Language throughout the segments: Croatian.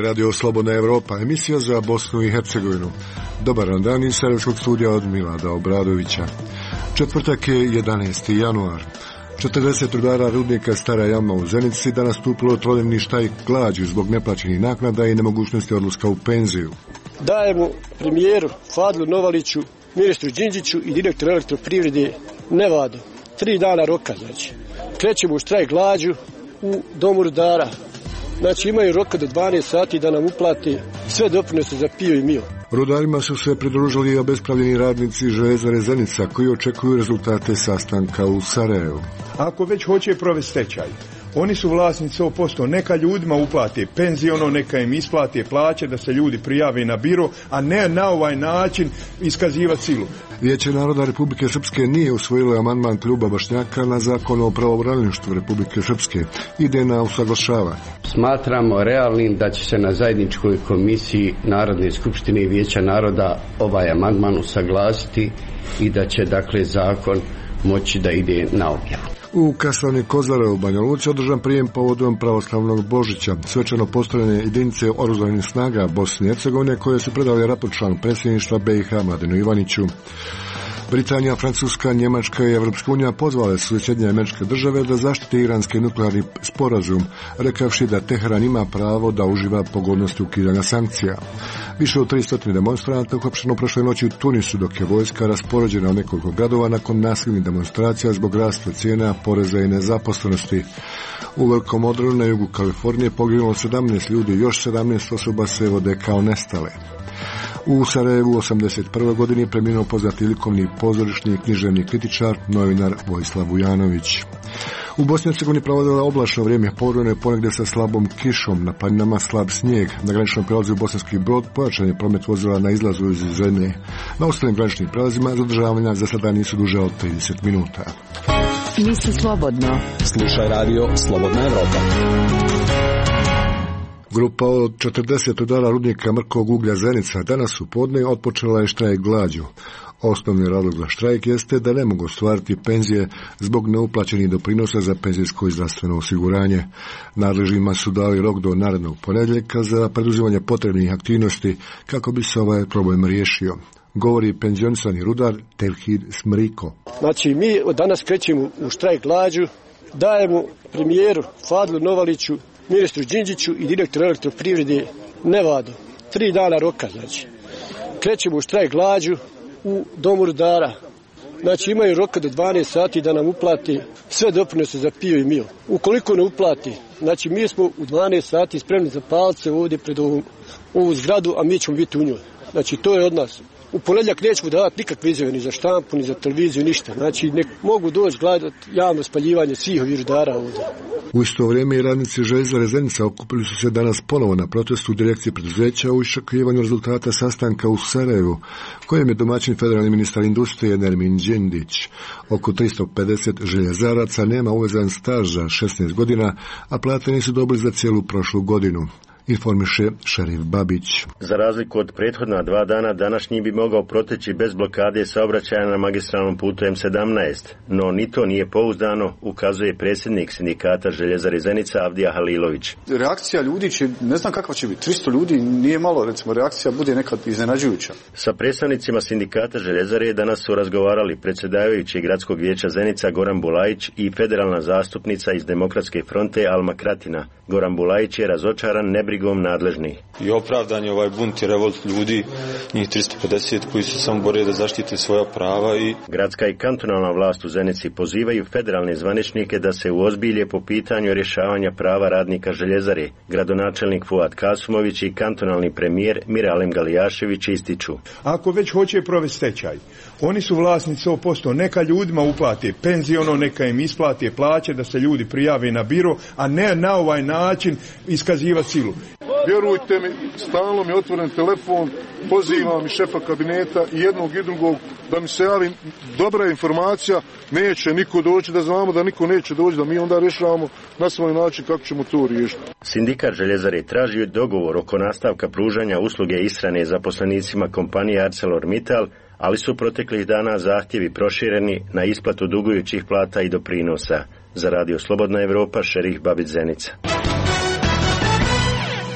Radio Slobodna Evropa, emisija za Bosnu i Hercegovinu. Dobar dan iz Sarajevskog studija od Milada Obradovića. Četvrtak je 11. januar. 40 rudara rudnika Stara Jama u Zenici danas stupilo trodnevni štrajk glađu zbog neplaćenih naknada i nemogućnosti odlaska u penziju. Dajemo premijeru Fadlu Novaliću, ministru Đinđiću i direktoru elektroprivrede Nevadu 3 dana roka, znači. Krećemo u štrajk glađu u domu rudara. Znači imaju roka do 12 sati da nam uplati sve doprinose za PIO i MIO. Rudarima su se pridružili i obespravljeni radnici Željezare Zenica koji očekuju rezultate sastanka u Sarajevu. Ako već hoće provesti stečaj, oni su vlasnici 100%, neka ljudima uplate penziono, neka im isplate plaće, da se ljudi prijave na biro, a ne na ovaj način iskazivati silu. Vijeće naroda Republike Srpske nije usvojilo amandman kluba Bošnjaka na zakon o pravobranilaštvu Republike Srpske. Ide na usaglašavanje. Smatramo realnim da će se na zajedničkoj komisiji Narodne skupštine i Vijeća naroda ovaj amandman usaglasiti i da će dakle zakon moći da ide na objavu. U kasarni Kozare u Banja Luci održan prijem povodom pravoslavnog Božića. Svečano postrojene jedinice oružanih snaga Bosne i Hercegovine koje su predali raport članu predsjedništva BiH Mladenu Ivaniću. Britanija, Francuska, Njemačka i Evropska unija pozvale su Sjedinjene Američke Države da zaštite iranski nuklearni sporazum, rekavši da Teheran ima pravo da uživa pogodnosti ukidanja sankcija. Više od 300 demonstranata uhapšeno prošle noći u Tunisu, dok je vojska raspoređena u nekoliko gradova nakon nasilnih demonstracija zbog rasta cijena, poreza i nezaposlenosti. U Velikom Odru na jugu Kalifornije poginulo 17 ljudi, još 17 osoba se vode kao nestale. U Sarajevu u 1981. godini preminuo poznati likovni pozorišni i književni kritičar, novinar Vojislav Vujanović. U Bosni i Hercegovini provodila oblačno vrijeme, povremeno ponegdje sa slabom kišom, na planinama slab snijeg. Na graničnom prelazu u Bosanski Brod pojačan je promet vozila na izlazu iz zemlje. Na ostalim graničnim prelazima zadržavanja za sada nisu duže od 30 minuta. Misli slobodno. Slušaj radio Slobodna Evropa. Grupa od 40 rudara rudnika mrkog uglja Zenica danas u podne otpočela je štrajk glađu. Osnovni razlog za štrajk jeste da ne mogu ostvariti penzije zbog neuplaćenih doprinosa za penzijsko i zdravstveno osiguranje. Nadležnima su dali rok do narednog ponedjeljka za preduzimanje potrebnih aktivnosti kako bi se ovaj problem riješio. Govori penzionisani rudar Tevhid Smriko. Znači mi od danas krećemo u štrajk glađu, dajemo premijeru Fadlu Novaliću, ministru Đinđiću i direktoru elektroprivrede Nevadu 3 dana roka, znači. Krećemo u štrajk glađu u domu rudara. Znači imaju roka do 12 sati da nam uplati sve doprinose za PIO i MIO. Ukoliko ne uplati, znači mi smo u 12 sati spremni za palce ovdje pred ovu zgradu, a mi ćemo biti u njoj. Znači to je od nas. U ponedjeljak nećemo davati nikakve izjave ni za štampu, ni za televiziju, ništa. Znači nek mogu doći gledati javno spaljivanje svih ovih rudara ovdje. U isto vrijeme i radnici Željezare Zenica okupili su se danas ponovo na protestu direkcije preduzeća u iščekivanju rezultata sastanka u Sarajevu, kojem je domaćin federalni ministar industrije Nermin Đindić. Oko 350 željezaraca nema uvezan staž za 16 godina, a plate nisu dobili za cijelu prošlu godinu. Informiše Šerif Babić. Za razliku od prethodna 2 dana, današnji bi mogao proteći bez blokade saobraćaja na magistralnom putu M17, no ni to nije pouzdano, ukazuje predsjednik sindikata Željezare Zenica Avdija Halilović. Reakcija ljudi će, ne znam kakva će biti, 300 ljudi nije malo, recimo reakcija bude nekad iznenađujuća. Sa predstavnicima sindikata Željezare danas su razgovarali predsjedavajući gradskog vijeća Zenica Goran Bulajić i federalna zastupnica iz Demokratske fronte Alma Kratina. Goran Bulajić je razočaran nebrigom nadležnih. I opravdan je ovaj bunt i revolt ljudi, njih 350 koji se samo bore da zaštite svoja prava. Gradska i kantonalna vlast u Zenici pozivaju federalne zvaničnike da se uozbilje po pitanju rješavanja prava radnika Željezare. Gradonačelnik Fuad Kasumović i kantonalni premijer Miralem Galijašević ističu. Ako već hoće provesti stečaj, oni su vlasnici 100%, neka ljudima uplate penziono, neka im isplate plaće, da se ljudi prijave na biro, a ne na ovaj način iskazivati silu. Vjerujte mi, stalno mi je otvoren telefon, pozivam i šefa kabineta i jednog i drugog da mi se javi dobra informacija, neće niko doći, da znamo da niko neće doći, da mi onda rješavamo na svoj način kako ćemo to riješiti. Sindikat Željezare traži dogovor oko nastavka pružanja usluge ishrane zaposlenicima kompanije ArcelorMittal, ali su proteklih dana zahtjevi prošireni na isplatu dugujućih plata i doprinosa. Za Radio Slobodna Evropa, Šerif Babić Zenica.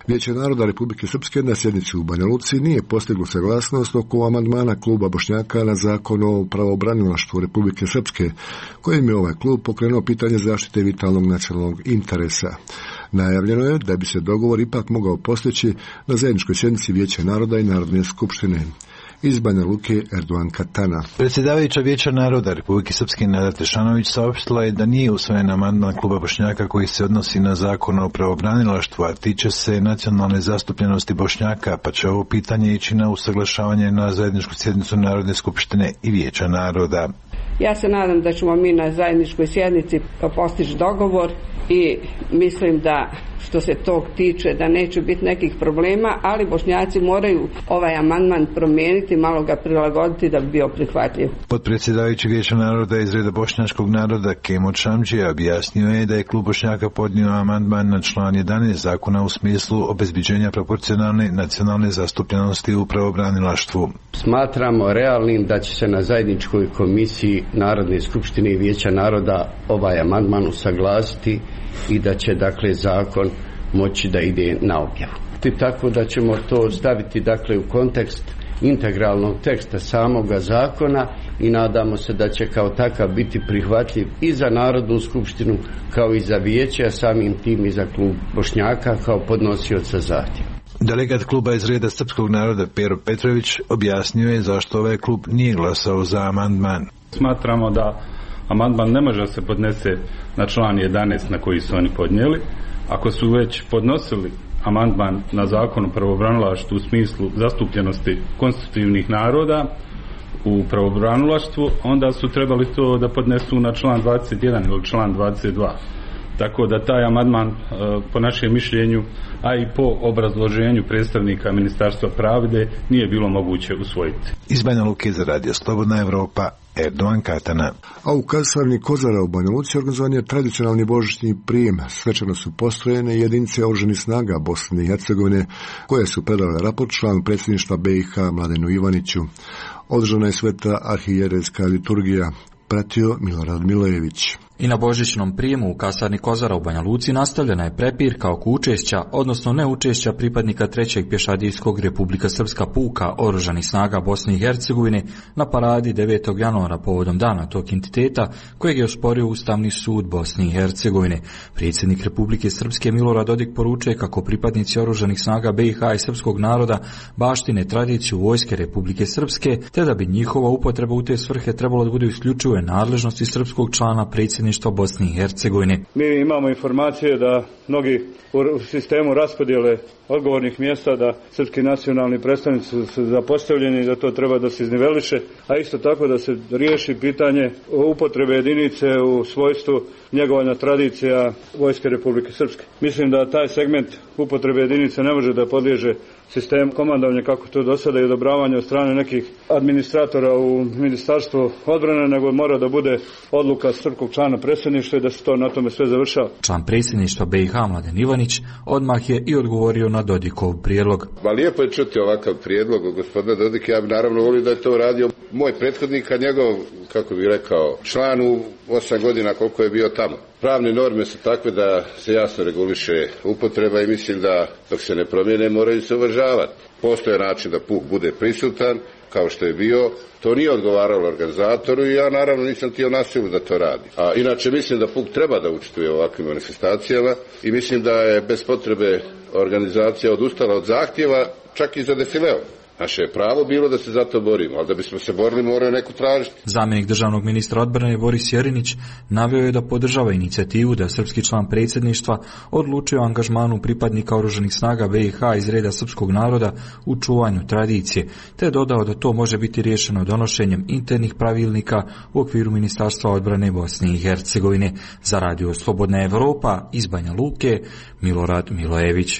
Vijeće naroda Republike Srpske na sjednici u Banja Luci nije postiglo saglasnost oko amandmana kluba Bošnjaka na zakon o pravobranilaštvu Republike Srpske, kojim je ovaj klub pokrenuo pitanje zaštite vitalnog nacionalnog interesa. Najavljeno je da bi se dogovor ipak mogao postići na zajedničkoj sjednici Vijeća naroda i Narodne skupštine. Iz Banja Luke, Erdogan Katana. Predsjedavajuća Vijeća naroda Republike Srpske Nada Tešanović saopštila je da nije usvojen amandman kluba Bošnjaka koji se odnosi na zakon o pravobranilaštvu, a tiče se nacionalne zastupljenosti Bošnjaka, pa će ovo pitanje ići na usaglašavanje na zajedničku sjednicu Narodne skupštine i Vijeća naroda. Ja se nadam da ćemo mi na zajedničkoj sjednici postići dogovor i mislim da što se tog tiče da neće biti nekih problema, ali Bošnjaci moraju ovaj amandman promijeniti, malo ga prilagoditi da bi bio prihvatljiv. Potpredsjedavajući Vijeća naroda iz reda bošnjačkog naroda Kemo Čamđija objasnio je da je klub Bošnjaka podnio amandman na član 11 zakona u smislu obezbiđenja proporcionalne nacionalne zastupljenosti u pravobranilaštvu. Smatramo realnim da će se na zajedničkoj komisiji Narodne skupštine i Vijeća naroda ovaj amandman usaglasiti i da će dakle zakon moći da ide na objavu. Tako da ćemo to staviti dakle u kontekst integralnog teksta samoga zakona i nadamo se da će kao takav biti prihvatljiv i za Narodnu skupštinu kao i za vijeće, a samim tim i za klub Bošnjaka kao podnosioca zahtjeva. Delegat kluba iz reda srpskog naroda Pero Petrović objasnio je zašto ovaj klub nije glasao za amandman. Smatramo da amandman ne može se podnese na član 11 na koji su oni podnijeli. Ako su već podnosili amandman na zakon o pravobranilaštvu u smislu zastupljenosti konstitutivnih naroda u pravobranilaštvu, onda su trebali to da podnesu na član 21 ili član 22. Tako da taj amandman po našem mišljenju, a i po obrazloženju predstavnika Ministarstva pravde nije bilo moguće usvojiti. Iz Banja Luke za Radio Slobodna Evropa, Erdogan Katana. A u kasarni Kozara u Banja Luci organizovan je tradicionalni božićni prijem. Svečano su postrojene jedinice oružanih snaga Bosne i Hercegovine koje su predale raport članu predsjedništva BiH Mladenu Ivaniću. Održana je sveta arhijerejska liturgija. Pratio Milorad Milojević. I na božićnom prijemu u kasarni Kozara u Banja Luci nastavljena je prepirka oko učešća, odnosno neučešća pripadnika 3. pješadijskog Republika Srpska puka oružanih snaga Bosne i Hercegovine na paradi 9. januara povodom dana tog entiteta kojeg je osporio Ustavni sud Bosne i Hercegovine. Predsjednik Republike Srpske Milorad Dodik poručuje kako pripadnici oružanih snaga BiH i srpskog naroda baštine tradiciju vojske Republike Srpske, te da bi njihova upotreba u te svrhe trebalo da bude isključivo nadležnosti srpskog člana predsjedništva Bosne i Hercegovine. Mi imamo informacije da mnogi u sistemu raspodjele odgovornih mjesta da srpski nacionalni predstavnici su zapostavljeni i da to treba da se izniveliše, a isto tako da se riješi pitanje upotrebe jedinice u svojstvu njegovanja tradicija vojske Republike Srpske. Mislim da taj segment upotrebe jedinice ne može da podliježe sistem komandovanja kako to do sada i odobravanje od strane nekih administratora u Ministarstvu odbrane, nego mora da bude odluka srpskog člana predsjedništva i da se to na tome sve završava. Član predsjedništva BiH Mladen Ivanić odmah je i odgovorio na Dodikov prijedlog. Lijepo je čuti ovakav prijedlog od gospodina Dodika, ja bi naravno volio da je to uradio moj prethodnik, a njegov, kako bih rekao, član u 8 godina koliko je bio tamo. Pravne norme su takve da se jasno reguliše upotreba i mislim da dok se ne promijene moraju se uvažavati. Postoje način da puk bude prisutan, kao što je bio. To nije odgovaralo organizatoru i ja naravno nisam htio na silu da to radi. A inače mislim da puk treba da učestvuje u ovakvim manifestacijama i mislim da je bez potrebe organizacija odustala od zahtjeva čak i za defileo. Naše je pravo bilo da se za to borimo, ali da bismo se borili moraju neku tražiti. Zamjenik državnog ministra odbrane Boris Jerinić naveo je da podržava inicijativu da srpski član predsjedništva odlučuje o angažmanu pripadnika oružanih snaga BiH iz reda srpskog naroda u čuvanju tradicije, te dodao da to može biti riješeno donošenjem internih pravilnika u okviru Ministarstva odbrane Bosne i Hercegovine. Za Radio Slobodna Evropa iz Banja Luke, Milorad Milojević.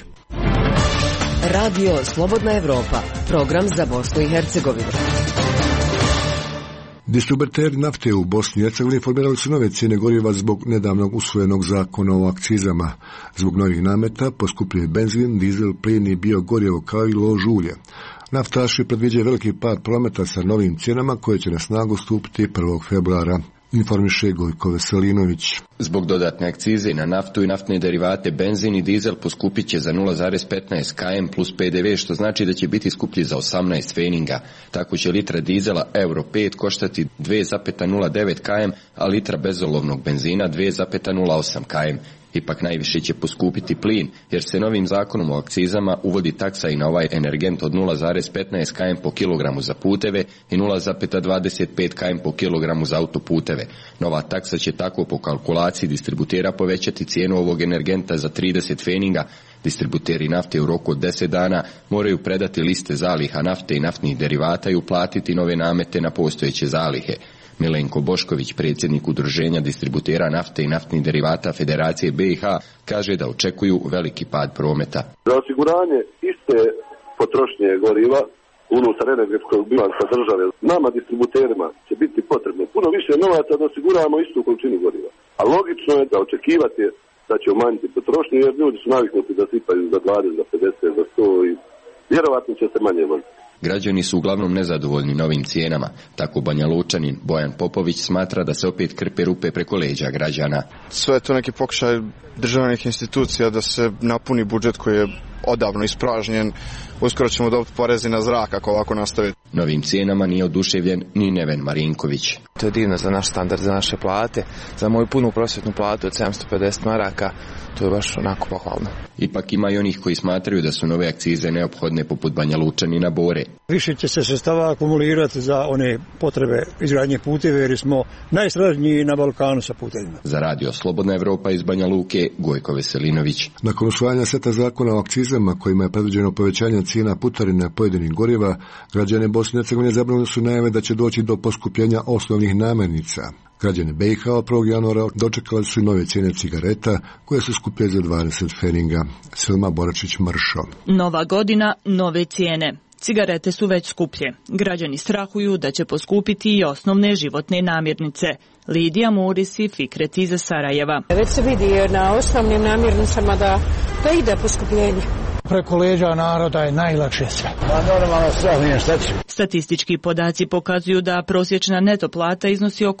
Radio Slobodna Evropa, program za Bosnu i Hercegovinu. Distributeri nafte u Bosni i Hercegovini formirali su nove cijene goriva zbog nedavnog usvojenog zakona o akcizama. Zbog novih nameta poskupljuje benzin, dizel, plin i biogorivo kao i lož ulje. Naftaši predviđaju veliki pad prometa sa novim cijenama koje će na snagu stupiti 1. februara. informiše Gojko Veselinović. Zbog dodatne akcize na naftu i naftne derivate, benzin i dizel poskupit će za 0,15 km plus PDV, što znači da će biti skuplji za 18 feninga. Tako će litra dizela Euro 5 koštati 2,09 km, a litra bezolovnog benzina 2,08 km. Ipak najviše će poskupiti plin, jer se novim zakonom o akcizama uvodi taksa i na ovaj energent od 0,15 km po kilogramu za puteve i 0,25 km po kilogramu za autoputeve. Nova taksa će tako po kalkulaciji distributera povećati cijenu ovog energenta za 30 feninga. Distributeri nafte u roku od 10 dana moraju predati liste zaliha nafte i naftnih derivata i uplatiti nove namete na postojeće zalihe. Milenko Bošković, predsjednik Udruženja distributera nafte i naftnih derivata Federacije BiH, kaže da očekuju veliki pad prometa. Za osiguranje iste potrošnje goriva unutar energetskog bilansa države, nama distributerima će biti potrebno puno više novaca da osiguramo istu količinu goriva. A logično je da očekivati da će umanjiti potrošnju, jer ljudi su naviknuti da sipaju za 20, za 50, za 100 i vjerovatno će se manje voziti. Građani su uglavnom nezadovoljni novim cijenama. Tako Banja Lučanin Bojan Popović smatra da se opet krpe rupe preko leđa građana. Sve je to neki pokušaj državnih institucija da se napuni budžet koji je odavno ispražnjen. Uskoro ćemo dobiti porezi na zrak ako ovako nastavi. Novim cijenama nije oduševljen ni Neven Marinković. To je divno za naš standard, za naše plate. Za moju punu prosvjetnu platu od 750 maraka, to je baš onako pohvalno. Ipak ima i onih koji smatraju da su nove akcize neophodne, poput Banja Lučanina Bore. Više će se sredstava akumulirati za one potrebe izgradnje puteve, jer smo najsnažniji na Balkanu sa putevima. Za radio Slobodna Evropa iz Banja Luke, Gojko Veselinović. Nakon usvajanja seta zakona o akcizama kojima je predviđeno povećanje cijena putarina pojedinih goriva, građane Bosne i Hercegovine zabrinuli su najave da će doći do poskupljenja osnovnih namirnica. Građani BiH od 1. januara dočekali su i nove cijene cigareta koje su skuplje za 20 feninga. Selma Boračić-Mršo. Nova godina, nove cijene. Cigarete su već skuplje. Građani strahuju da će poskupiti i osnovne životne namirnice. Lidija Muris i Fikret iz Sarajeva. Već se vidi na osnovnim namirnicama da ide poskupljenje. Preko leđa naroda je najlakše sve. Normalno strah nije šta će. Statistički podaci pokazuju da prosječna neto plata iznosi oko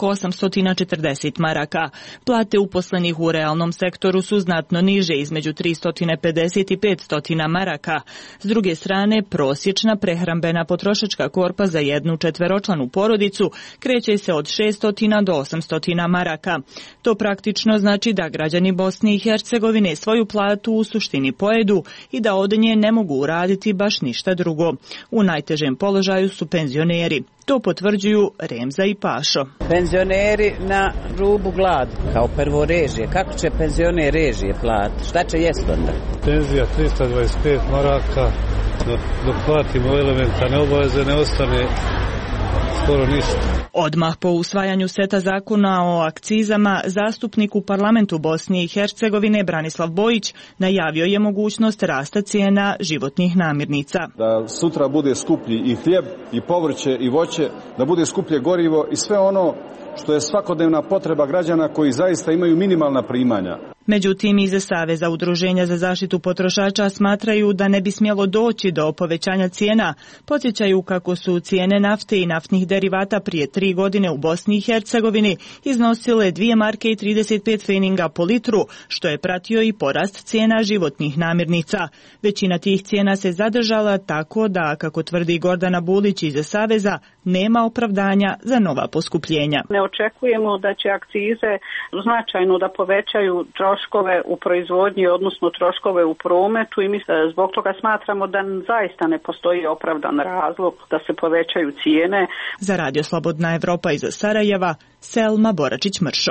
840 maraka. Plate uposlenih u realnom sektoru su znatno niže, između 350 i 500 maraka. S druge strane, prosječna prehrambena potrošačka korpa za jednu četveročlanu porodicu kreće se od 600 do 800 maraka. To praktično znači da građani Bosne i Hercegovine svoju platu u suštini pojedu i da od nje ne mogu uraditi baš ništa drugo. U najtežem položaju su penzioneri. To potvrđuju Remza i Pašo. Penzioneri na rubu gladu, kao prvo režije. Kako će penzioner režije platiti? Šta će jest onda? Penzija 325 maraka, dok platimo elementarne obaveze ne ostane skoro ništa. Odmah po usvajanju seta zakona o akcizama, zastupnik u parlamentu Bosne i Hercegovine Branislav Bojić najavio je mogućnost rasta cijena životnih namirnica. Da sutra bude skuplji i hljeb, i povrće, i voće, da bude skuplje gorivo i sve ono što je svakodnevna potreba građana koji zaista imaju minimalna primanja. Međutim, iz Saveza udruženja za zaštitu potrošača smatraju da ne bi smjelo doći do povećanja cijena. Podsjećaju kako su cijene nafte i naftnih derivata prije 3 godine u Bosni i Hercegovini iznosile 2 marke i 35 feninga po litru, što je pratio i porast cijena životnih namirnica. Većina tih cijena se zadržala tako da, kako tvrdi Gordana Bulić iz Saveza, nema opravdanja za nova poskupljenja. Ne očekujemo da će akcize značajno da povećaju troškove u proizvodnji, odnosno troškove u prometu, i mi zbog toga smatramo da zaista ne postoji opravdan razlog da se povećaju cijene. Za Radio Slobodna Evropa iz Sarajeva, Selma Boračić-Mršo.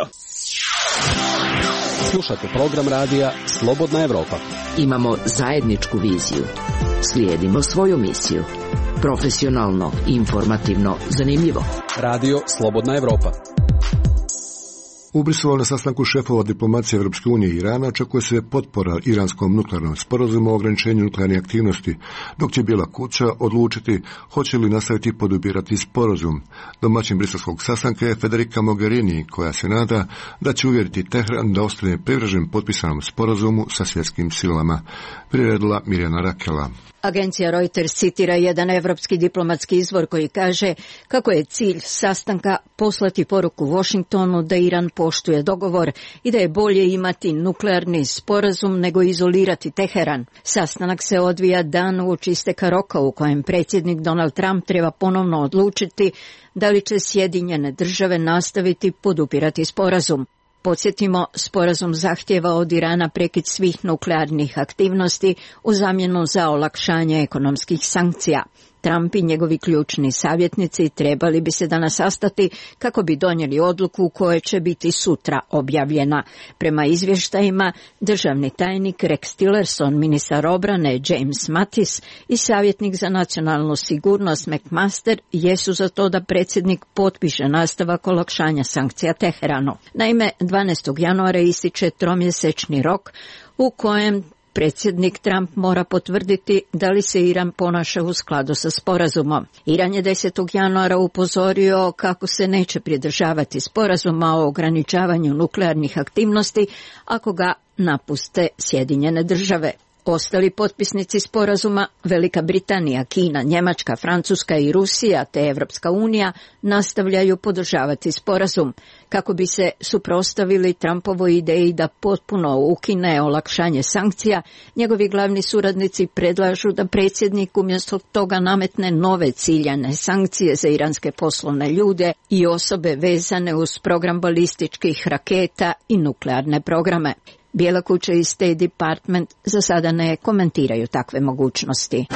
Slušate program radija Slobodna Evropa. Imamo zajedničku viziju. Slijedimo svoju misiju. Profesionalno, informativno, zanimljivo. Radio Slobodna Evropa. U Briselu na sastanku šefova diplomacije Evropske unije i Irana očekuje se potpora iranskom nuklearnom sporazumu o ograničenju nuklearnih aktivnosti, dok će Bijela kuća odlučiti hoće li nastaviti podupirati sporazum. Domaćin briselskog sastanka je Federica Mogherini, koja se nada da će uvjeriti Tehran da ostane privržen potpisanom sporazumu sa svjetskim silama. Priredila Mirjana Rakela. Agencija Reuters citira jedan evropski diplomatski izvor koji kaže kako je cilj sastanka poslati poruku Washingtonu da Iran poštuje dogovor i da je bolje imati nuklearni sporazum nego izolirati Teheran. Sastanak se odvija dan uoči isteka roka u kojem predsjednik Donald Trump treba ponovno odlučiti da li će Sjedinjene države nastaviti podupirati sporazum. Podsjetimo, sporazum zahtjeva od Irana prekid svih nuklearnih aktivnosti u zamjenu za olakšanje ekonomskih sankcija. Trump i njegovi ključni savjetnici trebali bi se danas sastati kako bi donijeli odluku koja će biti sutra objavljena. Prema izvještajima, državni tajnik Rex Tillerson, ministar obrane James Mattis i savjetnik za nacionalnu sigurnost McMaster jesu za to da predsjednik potpiše nastavak olakšanja sankcija Teheranu. Naime, 12. januara ističe tromjesečni rok u kojem predsjednik Trump mora potvrditi da li se Iran ponaša u skladu sa sporazumom. Iran je 10. januara upozorio kako se neće pridržavati sporazuma o ograničavanju nuklearnih aktivnosti ako ga napuste Sjedinjene države. Ostali potpisnici sporazuma, Velika Britanija, Kina, Njemačka, Francuska i Rusija te Evropska unija nastavljaju podržavati sporazum kako bi se suprotstavili Trumpovoj ideji da potpuno ukine olakšanje sankcija. Njegovi glavni suradnici predlažu da predsjednik umjesto toga nametne nove ciljane sankcije za iranske poslovne ljude i osobe vezane uz program balističkih raketa i nuklearne programe. Bijela kuća i State Department za sada ne komentiraju takve mogućnosti.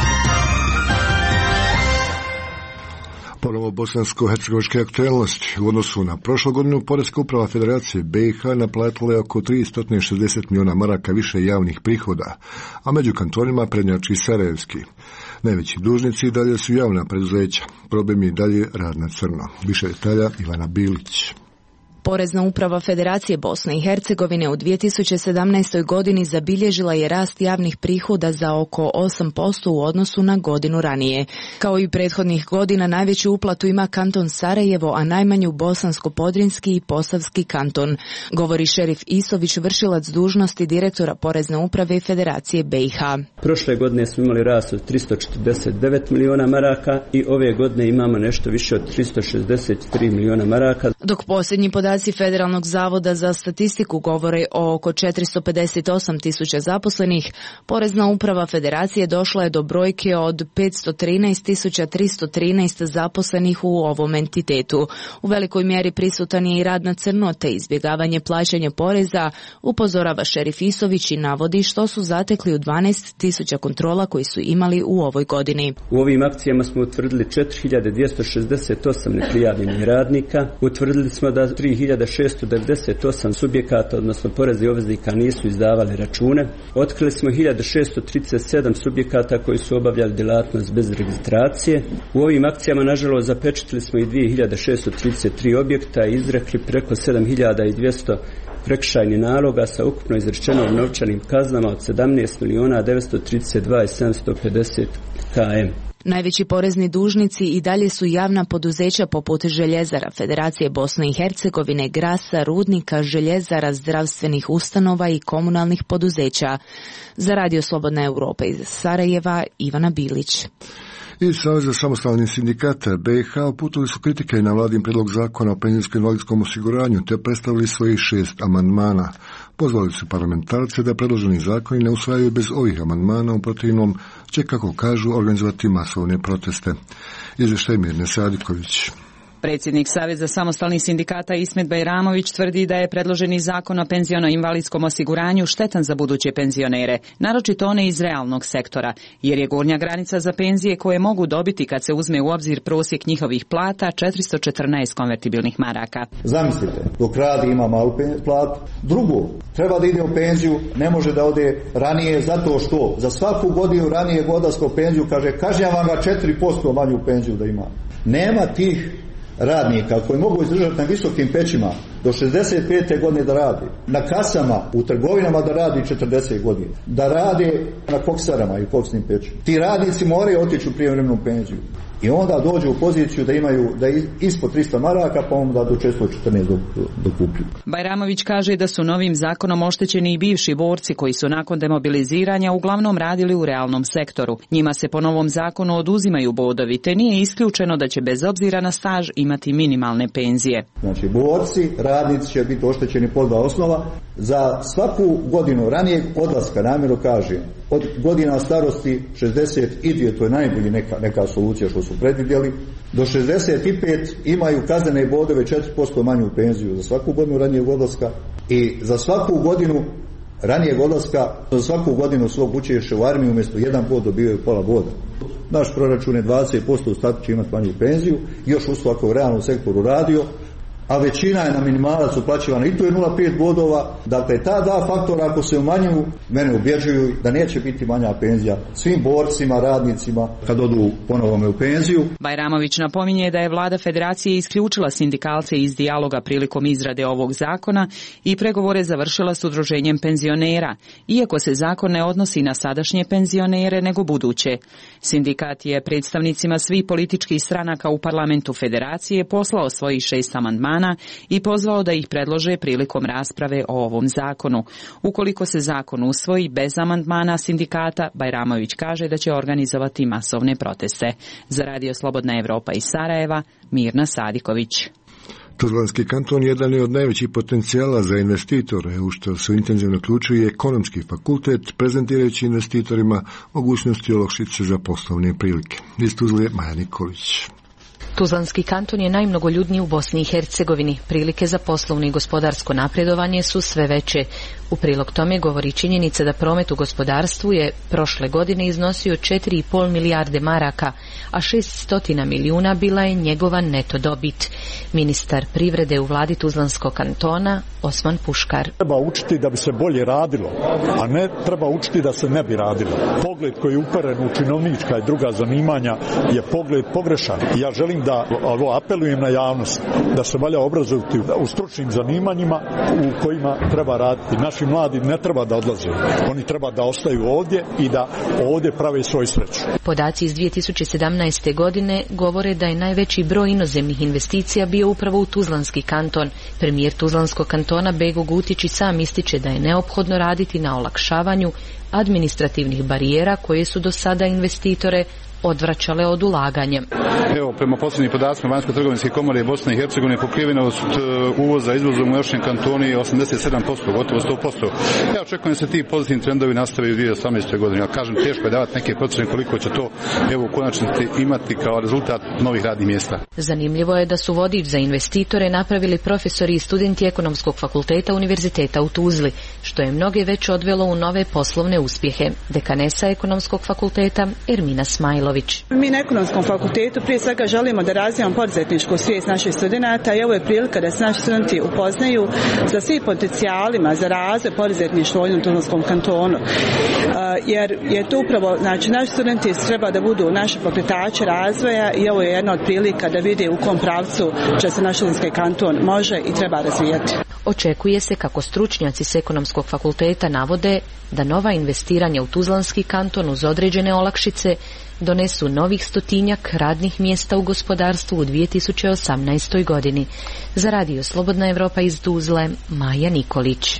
Ponovo bosansko-hercegovačke aktualnosti. U odnosu na prošlu godinu, Poreska uprava Federacije BiH naplatila je oko 360 milijuna maraka više javnih prihoda, a među kantonima prednjači Sarajevski. Najveći dužnici dalje su javna preduzeća. Problem je dalje rad na crno. Više detalja Ivana Bilić. Porezna uprava Federacije Bosne i Hercegovine u 2017. godini zabilježila je rast javnih prihoda za oko 8% u odnosu na godinu ranije. Kao i prethodnih godina, najveću uplatu ima kanton Sarajevo, a najmanju Bosansko-Podrinski i Posavski kanton, govori šerif Isović, vršilac dužnosti direktora Porezne uprave Federacije BiH. Prošle godine smo imali rast od 349 milijuna maraka i ove godine imamo nešto više od 363 milijuna maraka. Dok posljednji podaci Federalnog zavoda za statistiku govore o oko 458 tisuća zaposlenih, Porezna uprava Federacije došla je do brojke od 513.313 zaposlenih u ovom entitetu. U velikoj mjeri prisutan je i rad na crno te izbjegavanje plaćanja poreza, upozorava šerif Isović i navodi što su zatekli u 12.000 kontrola koji su imali u ovoj godini. U ovim akcijama smo utvrdili 4.268 neprijavljenih radnika, utvrdili smo da 3.698 subjekata, odnosno poreznih obveznika, nisu izdavali račune. Otkrili smo 1.637 subjekata koji su obavljali djelatnost bez registracije. U ovim akcijama, nažalost, zapečatili smo i 2.633 objekta i izrekli preko 7.200 prekršajnih naloga sa ukupno izrečenom novčanim kaznama od 17.932.750 km. Najveći porezni dužnici i dalje su javna poduzeća poput Željezara Federacije Bosne i Hercegovine, Grasa, Rudnika, Željezara, zdravstvenih ustanova i komunalnih poduzeća. Za Radio Slobodna Europa iz Sarajeva, Ivana Bilić. Iz Saveza samostalnih sindikata BiH uputili su kritike na vladin prijedlog zakona o penzijskom invalidskom osiguranju te predstavili svojih 6 amandmana. Pozvali su parlamentarce da predloženi zakoni ne usvajaju bez ovih amandmana, u protivnom će, kako kažu, organizovati masovne proteste. Izvještaj Mirne Sadiković. Predsjednik Saveza samostalnih sindikata Ismet Bajramović tvrdi da je predloženi zakon o penziono-invalidskom osiguranju štetan za buduće penzionere, naročito one iz realnog sektora, jer je gornja granica za penzije koje mogu dobiti kad se uzme u obzir prosjek njihovih plata 414 konvertibilnih maraka. Zamislite, dok radi ima malu platu. Drugo, treba da ide u penziju, ne može da ode ranije zato što za svaku godinu ranije odlaska u penziju kažnjavam ga 4% manju penziju da ima. Nema tih radnika koji mogu izdržati na visokim pećima do 65. godine da radi, na kasama, u trgovinama da radi 40 godina, da rade na koksarama i koksnim pećima. Ti radnici moraju otići u prijevremenu penziju. I onda dođu u poziciju da imaju da ispod 300 maraka, pa onda do 414 dokupljuju. Bajramović kaže da su novim zakonom oštećeni i bivši borci koji su nakon demobiliziranja uglavnom radili u realnom sektoru. Njima se po novom zakonu oduzimaju bodovi, te nije isključeno da će bez obzira na staž imati minimalne penzije. Znači, borci, radnici će biti oštećeni po dva osnova. Za svaku godinu ranijeg odlaska, namjerno kaže, od godina starosti 62, to je najbolji neka solucija što su predvidjeli, do 65 imaju kaznene bodove 4% manju penziju za svaku godinu ranijeg odlaska i za svaku godinu ranijeg odlaska, za svaku godinu svog učešća u armiji umjesto 1 bod dobivaju pola boda. Naš proračun je 20%, ostatak će imati manju penziju, još uz svako u realnom sektoru radio, a većina je na minimalac uplaćivana i to je 0,5 bodova. Dakle, ta dva faktora ako se umanjuju, mene ubjeđuju da neće biti manja penzija svim borcima, radnicima kad odu ponovno u penziju. Bajramović napominje da je vlada federacije isključila sindikalce iz dijaloga prilikom izrade ovog zakona i pregovore završila s udruženjem penzionera, iako se zakon ne odnosi na sadašnje penzionere nego buduće. Sindikat je predstavnicima svih političkih stranaka u parlamentu federacije poslao svojih 6 amandmana i pozvao da ih predlože prilikom rasprave o ovom zakonu. Ukoliko se zakon usvoji bez amandmana sindikata, Bajramović kaže da će organizovati masovne proteste. Za Radio Slobodna Evropa iz Sarajeva, Mirna Sadiković. Tuzlanski kanton jedan je od najvećih potencijala za investitore, u što se intenzivno uključuje i ekonomski fakultet, prezentirajući investitorima mogućnosti olakšice za poslovne prilike. Iz Tuzle Maja Nikolić. Tuzlanski kanton je najmnogoljudniji u Bosni i Hercegovini. Prilike za poslovno i gospodarsko napredovanje su sve veće. U prilog tome govori činjenica da promet u gospodarstvu je prošle godine iznosio 4,5 milijarde maraka, a 600 milijuna bila je njegova neto dobit. Ministar privrede u vladi Tuzlanskog kantona Osman Puškar. Treba učiti da bi se bolje radilo, a ne treba učiti da se ne bi radilo. Pogled koji je uperen u činovnička i druga zanimanja je pogled pogrešan. Ja želim da apelujem na javnost da se valja obrazovati u stručnim zanimanjima u kojima treba raditi. Naši mladi ne treba da odlaze, oni treba da ostaju ovdje i da ovdje prave svoju sreću. Podaci iz 2017. godine govore da je najveći broj inozemnih investicija bio upravo u Tuzlanski kanton. Premijer Tuzlanskog kantona Bego Gutić sam ističe da je neophodno raditi na olakšavanju administrativnih barijera koje su do sada investitore odvraćale od ulaganja. Evo, prema posljednjim podacima Vanjsko-trgovinske komore Bosne i Hercegovine pokrivenost uvoza izvozom u našem kantonu je 87%, gotovo 100%. Ja očekujem da se ti pozitivni trendovi nastave u 2018. godini. Ja kažem, teško je davati neke procjene koliko će to u konačnici imati kao rezultat novih radnih mjesta. Zanimljivo je da su vodič za investitore napravili profesori i studenti Ekonomskog fakulteta Univerziteta u Tuzli, što je mnoge već odvelo u nove poslovne uspjehe. Dekanesa Ekonomskog fakulteta Ermina Smajlović. Mi na Ekonomskom fakultetu prije svega želimo da razvijamo poduzetničku svijest naših studenata i ovo je prilika da se naši studenti upoznaju sa svim potencijalima za razvoj poduzetništva u Tuzlanskom kantonu. Jer je to upravo, znači naši studenti treba da budu naši pokretači razvoja i ovo je jedna od prilika da vide u kom pravcu će se naš Tuzlanski kanton može i treba razvijati. Očekuje se, kako stručnjaci s Ekonomskog fakulteta navode, da nova investiranja u Tuzlanski kanton uz određene olakšice donesu novih 100 radnih mjesta u gospodarstvu u 2018. godini. Za Radio Slobodna Evropa iz Tuzle, Maja Nikolić.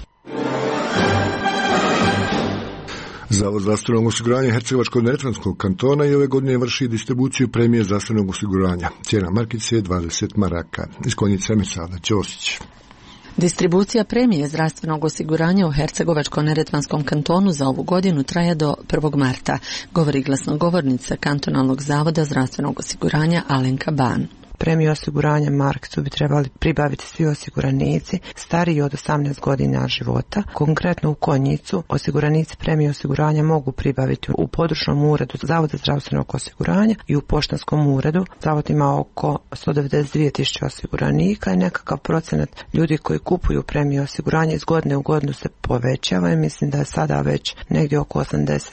Zavod zdravstvenog osiguranja Hercegovačko-neretvanskog kantona i ove godine vrši distribuciju premije zdravstvenog osiguranja. Cijena markice je 20 maraka. Iz Konjice Misada Ćosić. Distribucija premije zdravstvenog osiguranja u Hercegovačko-neretvanskom kantonu za ovu godinu traje do 1. marta, govori glasnogovornica Kantonalnog zavoda zdravstvenog osiguranja Alenka Ban. Premiju osiguranja markicu bi trebali pribaviti svi osiguranici stariji od 18 godina života. Konkretno u Konjicu osiguranici premiju osiguranja mogu pribaviti u područnom uredu Zavoda zdravstvenog osiguranja i u poštanskom uredu. Zavod ima oko 192.000 osiguranika i nekakav procenat ljudi koji kupuju premiju osiguranja iz godine u godinu se povećava i mislim da je sada već negdje oko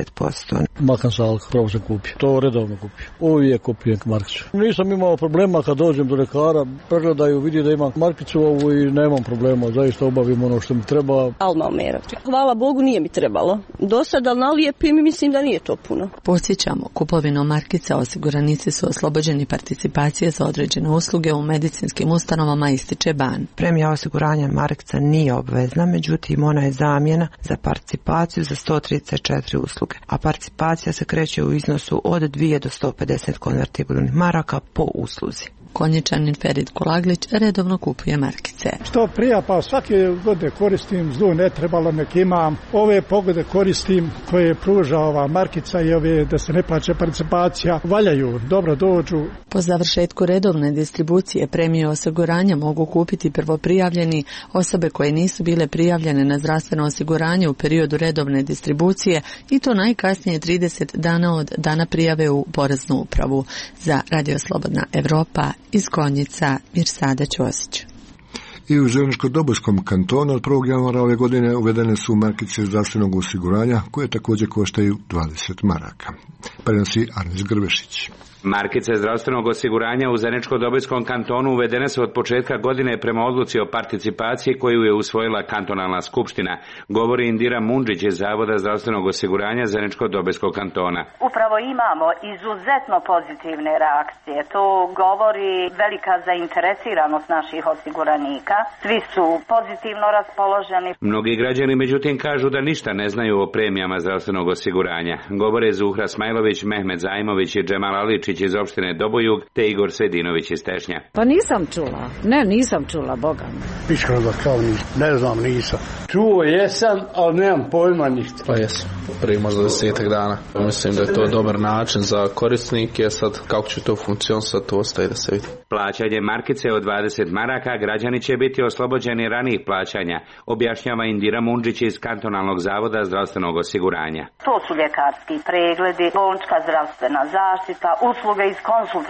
80%. Makan salk, pravo sam kupio. To redovno kupio. Uvijek kupujem markicu. Nisam imao problema kad kad dođem do lekara, pregledaju, vidi da imam markicu ovu i nemam problema, zaista obavim ono što mi treba. Alma Omera. Hvala Bogu, nije mi trebalo. Do sada na lijepi mi mislim da nije to puno. Podsjećamo, kupovinom markica osiguranici su oslobođeni participacije za određene usluge u medicinskim ustanovama, ističe Ban. Premija osiguranja markica nije obvezna, međutim ona je zamjena za participaciju za 134 usluge, a participacija se kreće u iznosu od 2 do 150 konvertibilnih maraka po usluzi. Konjičanin Ferit Kolaglić redovno kupuje markice. Što prija, pa svake godine koristim, zlu ne trebalo nek imam. Ove pogode koristim koje pruža ova markica i ove da se ne plaća participacija. Valjaju, dobro dođu. Po završetku redovne distribucije premije osiguranja mogu kupiti prvoprijavljeni, osobe koje nisu bile prijavljene na zdravstveno osiguranje u periodu redovne distribucije i to najkasnije 30 dana od dana prijave u Poreznu upravu. Za Radio Slobodna Evropa iz Konjica, Mirsada Ćosić. I u Željezničko-Dobojskom kantonu od 1. januara ove godine uvedene su markice zdravstvenog osiguranja koje također koštaju 20 maraka. Prenosi Arnis Grbešić. Markice zdravstvenog osiguranja u Zeničko-Dobojskom kantonu uvedene su od početka godine prema odluci o participaciji koju je usvojila kantonalna skupština, govori Indira Mundžić iz Zavoda zdravstvenog osiguranja Zeničko-Dobojskog kantona. Upravo imamo izuzetno pozitivne reakcije. To govori velika zainteresiranost naših osiguranika. Svi su pozitivno raspoloženi. Mnogi građani međutim kažu da ništa ne znaju o premijama zdravstvenog osiguranja. Govore Zuhra Smajlović, Mehmet Zajmović i Džemal Aličić iz opštine Dobojug te Igor Sedinović iz Tešnja. Pa nisam čula. Nisam čula, Boga. Iskreno da kao ne znam, nisam. Čuo jesam, ali nemam pojma ništa. Pa jesam. Prije možda 10 dana. Mislim da je to dobar način za korisnike. Sad kako će to funkcionisati, to ostaje da se vidi. Plaćanje markice od 20 maraka građani će biti oslobođeni ranijih plaćanja, objašnjava Indira Mundžić iz kantonalnog zavoda zdravstvenog osiguranja. To su ljekarski pregledi, bolnička zdravstvena zaštita, usluge iz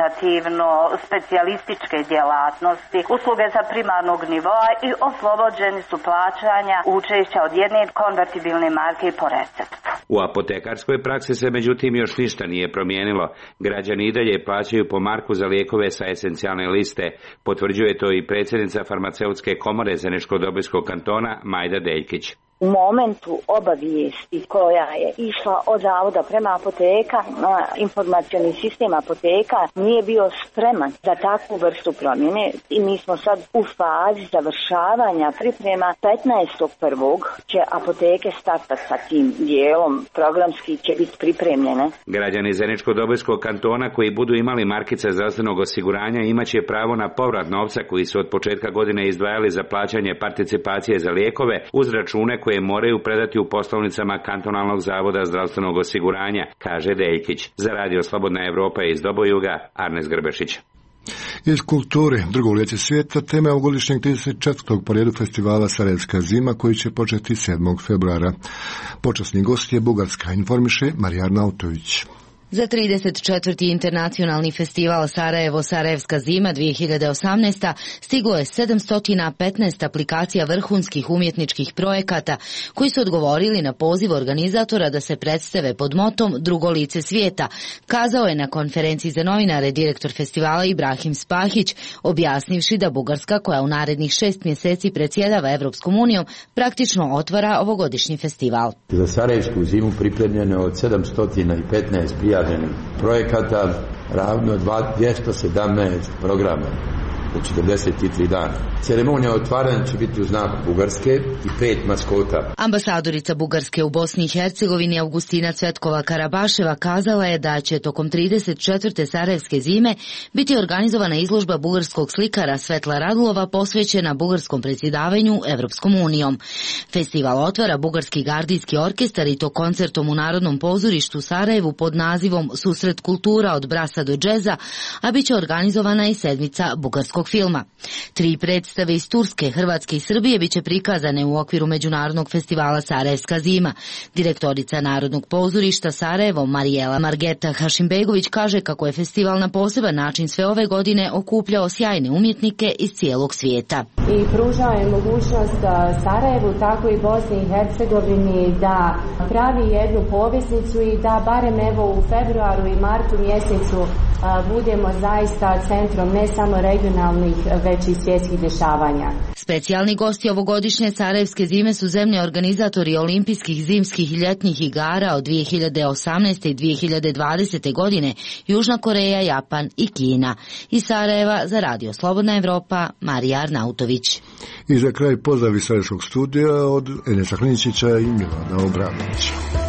konsultativno-specijalističke djelatnosti, usluge za primarnog nivoa i oslobođeni su plaćanja učešća od jedne konvertibilne marke po receptu. U apotekarskoj praksi se međutim još ništa nije promijenilo. Građani i dalje plaćaju po marku za lijekove sa esencijalne liste. Potvrđuje to i predsjednica farmaceutske komore Zeničko-Dobojskog kantona Majda Deljkić. U momentu obavijesti koja je išla od zavoda prema apoteka, informacioni sistem apoteka nije bio spreman za takvu vrstu promjene i mi smo sad u fazi završavanja priprema. 15.1. će apoteke startati sa tim dijelom, programski će biti pripremljene. Građani Zeničko-Dobojskog kantona koji budu imali markice zdravstvenog osiguranja imaće pravo na povrat novca koji su od početka godine izdvajali za plaćanje participacije za lijekove uz račune koje moraju predati u poslovnicama kantonalnog zavoda zdravstvenog osiguranja, kaže Deljkić. Za Radio Slobodna Evropa iz Dobojuga, Arnes Grbešić. Iz kulture, drugo lijeće svijeta, tema je ovogodišnjeg 34. po redu festivala Sarajevska zima koji će početi 7. februara. Počasni gost je Bugarska, informiše Marijan Nautović. Za 34. internacionalni festival Sarajevo-Sarajevska zima 2018. stiglo je 715 aplikacija vrhunskih umjetničkih projekata koji su odgovorili na poziv organizatora da se predstave pod motom Drugo lice svijeta, kazao je na konferenciji za novinare direktor festivala Ibrahim Spahić, objasnivši da Bugarska, koja u narednih 6 mjeseci predsjedava Evropskom unijom, praktično otvara ovogodišnji festival. Za Sarajevsku zimu pripremljeno od 715 prijavljenih projekata, ravno 217 programa u 43 dana. Ceremonija otvaranja će biti u znaku Bugarske i 5 maskota. Ambasadorica Bugarske u Bosni i Hercegovini Augustina Cvetkova Karabaševa kazala je da će tokom 34. Sarajevske zime biti organizovana izložba bugarskog slikara Svetla Radulova posvećena bugarskom predsjedavanju Evropskom unijom. Festival otvara Bugarski gardijski orkestar i to koncertom u Narodnom pozorištu Sarajevu pod nazivom Susret kultura od brasa do džeza, a bit će organizovana i sedmica bugarskog filma. 3 predstave iz Turske, Hrvatske i Srbije biće prikazane u okviru Međunarodnog festivala Sarajevska zima. Direktorica Narodnog pozorišta Sarajevo Marijela Margeta Hašimbegović kaže kako je festival na poseban način sve ove godine okupljao sjajne umjetnike iz cijelog svijeta. i pružao je mogućnost Sarajevu, tako i Bosni i Hercegovini da pravi jednu poveznicu i da barem evo u februaru i martu mjesecu budemo zaista centrom ne samo regionalnih već i svjetskih dešavanja. Specijalni gosti ovogodišnje Sarajevske zime su zemlje organizatori olimpijskih, zimskih i ljetnih igara od 2018. i 2020. godine, Južna Koreja, Japan i Kina. Iz Sarajeva za Radio Slobodna Evropa, Marija Arnautović. I za kraj pozdrav iz Sarajevskog studija od Enesa Kliničića i Milana Obranovića.